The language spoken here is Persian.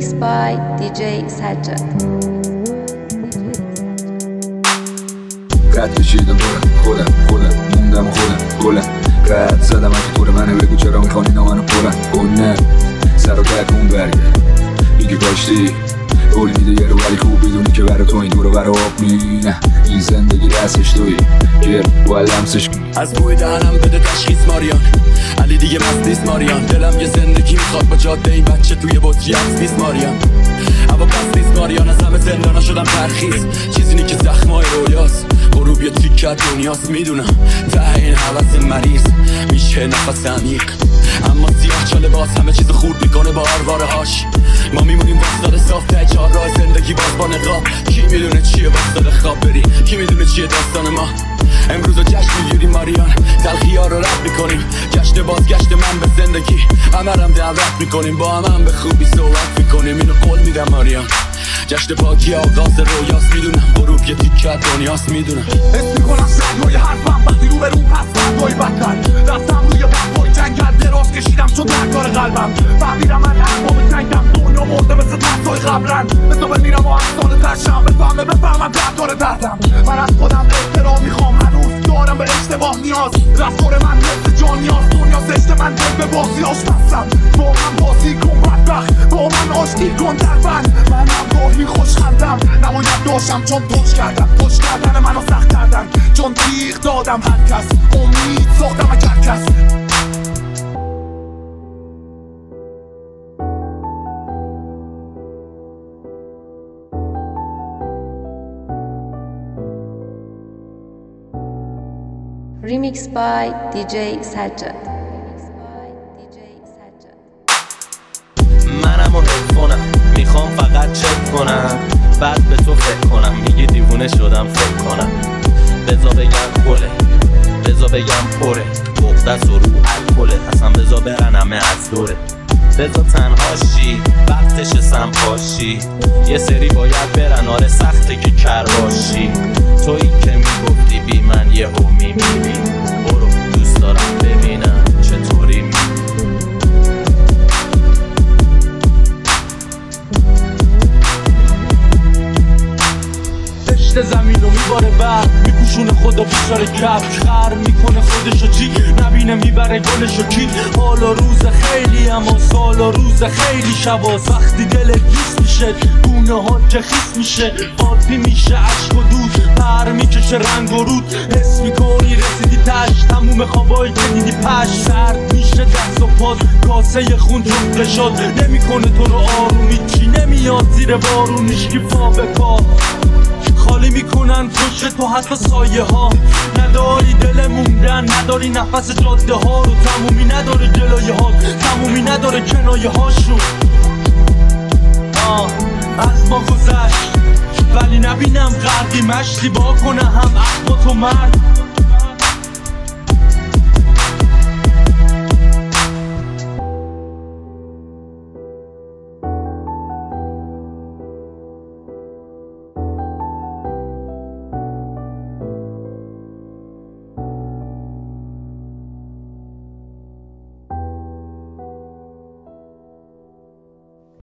Remixed by DJ سجاد. رد کشیدم خودم موندم خودم رد زدم اگه طور منه بگو چرا میخوانی نامنو پرم اونه سر و تکون برگرد این که کاشتی قول میده یه رو ولی خوب بدونی که برا تو این دورو برا آب مینه این زندگی رسش توی گل باید لمسش کنی. از بوی دهنم بده تشخیص ماریان علی دیگه مست نیست ماریان دلم یه زندگی میخواد با جاده این بچه توی بطری عکس نیست ماریان هوا پس نیست ماریان از همه زندانا شدم ترخیص چیزی نی که زخمای رویاست غروب یه تیکت دنیاست میدونم ته این حوث مریض میشه نفس عمیق اما سیاه چاله باز همه چیز خورد میکنه با آرواره هاش ما میمونیم واسطاده صاف ته چهار راه زندگی باز با نقاب کی میدونه چیه واسطاده خواب بری کی میدونه چیه داستان ما امروز رو جشن میگیریم ماریان تلخی ها رو رد میکنیم جشن بازگشت من به زندگی همرم دعوت میکنیم با هم به خوبی صحبت میکنیم اینو قول میدم ماریان جشن پاکی آغاز رویاست میدونم غروب یه تیکه دنیاست میدونم حس میکنم شنگای حرفم وقتی رو به روم هست بردهای بدتر رفتم روی بردهای جنگل دراز کشیدم چون درکار قلبم فهمیدم من ارباب جنگم دنیا مرده مثل ترسای قبلن مثل بمیرم و افسانه ترشم بفهمم درکار دردم من از خودم احترام میخوام هنوز دارم به اشتباه نیاز رفتار من مثل جان نیاز دنیا زشت من دل به بازیاش بستم با من بازی کن بدبخت با من آشتی کن دربند منم گاهی خوش خندم نماید داشتم چون توش کردن منو سخت کردن چون تیغ دادم هر کس امید ساختم از هر کس Remixed by DJ سجاد. منم و هدفونم میخوام فقط چک کنم بعد به تو فکر کنم میگی دیوونه شدم فکر کنم بزا بگم کله بزا بگم پره بغدست و رو الکله اصلا بزا برن همه از دوره بزا تنهاشی وقتش سمپاشی یه سری باید برن آره سخته که کر باشی تویی که میگفتی بی من یه هو میمیری برو دوست دارم ببینم چطوری میمیری زمین رو میباره برد میپوشونه خدا بیچاره کف خر میکنه خودشو چی نبینه میبره گلشو کی حالا روز خیلی اما سالا روز خیلی شباز وقتی دلت گیس میشه گونه ها که خیس میشه قاطی میشه عشق و دود پر میکشه رنگ و رود حس میکنی رسیدی تش تموم خوابایی که دیدی پش سرد میشه دست و پاد کاسه خون جفته شد نمیکنه تو رو آرومی چی نمیاد زیر بارونش کی پا به پا خالی میکنن پشت تو حتی سایه ها نداری دل موندن نداری نفس جاده ها رو تمومی نداره جلایه ها تمومی نداره کنایه هاشون از ما گذشت ولی نبینم غرقی مشتی با کنه هم عقب تو مرد